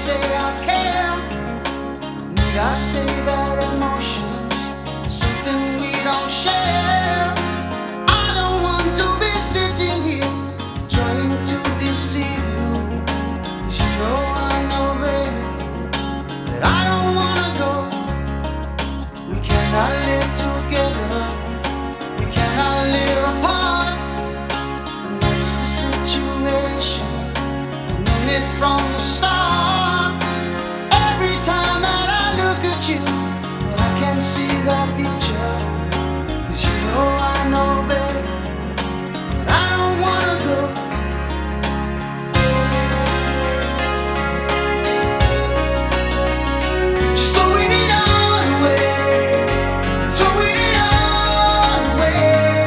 say I care? Need I say that emotions are something we don't share? I don't want to be sitting here trying to deceive you, 'cause you know I know, baby, that I don't wanna go. We cannot live together, we cannot live apart, and that's the situation. I knew it from the start. Every time that I look at you, well, I can see the future, 'cause you know I know, babe, that I don't wanna go. Just throwing it all away, throwing it all away.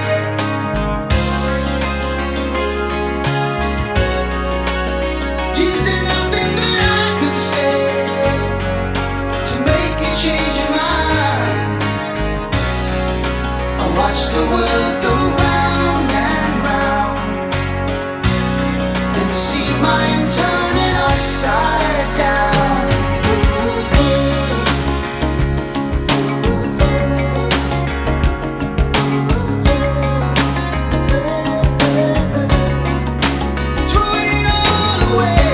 Is there nothing that I can say to make you change your mind? I watch the world go round and round and see mine turning upside down. Throwing it all away.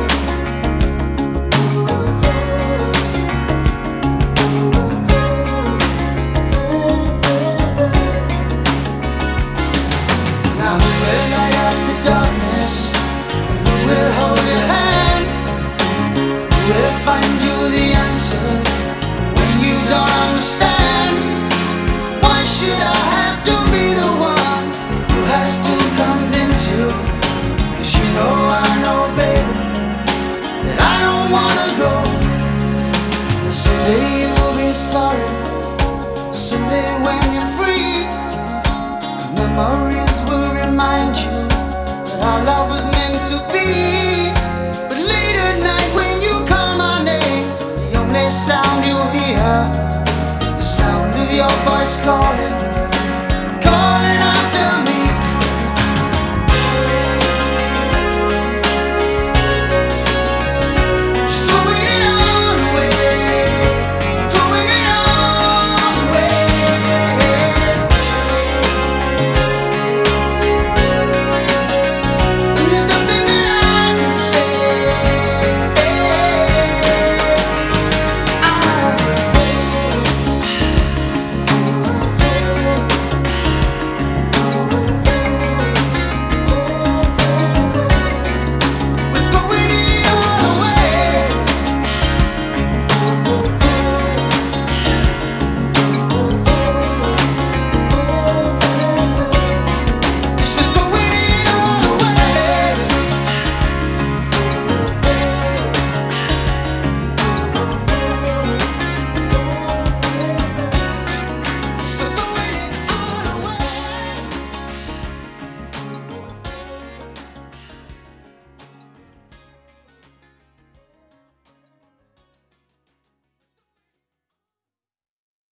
Now who will light up the darkness? Who will hold your hand? Who will find you the answers when you don't understand? Why should I have to be the one who has to convince you? 'Cause you know I know, babe, that I don't wanna go. And someday you'll be sorry, someday when you're free, memories will remind you that our love was meant to be. But late at night when you call my name, the only sound you'll hear is the sound of your voice calling.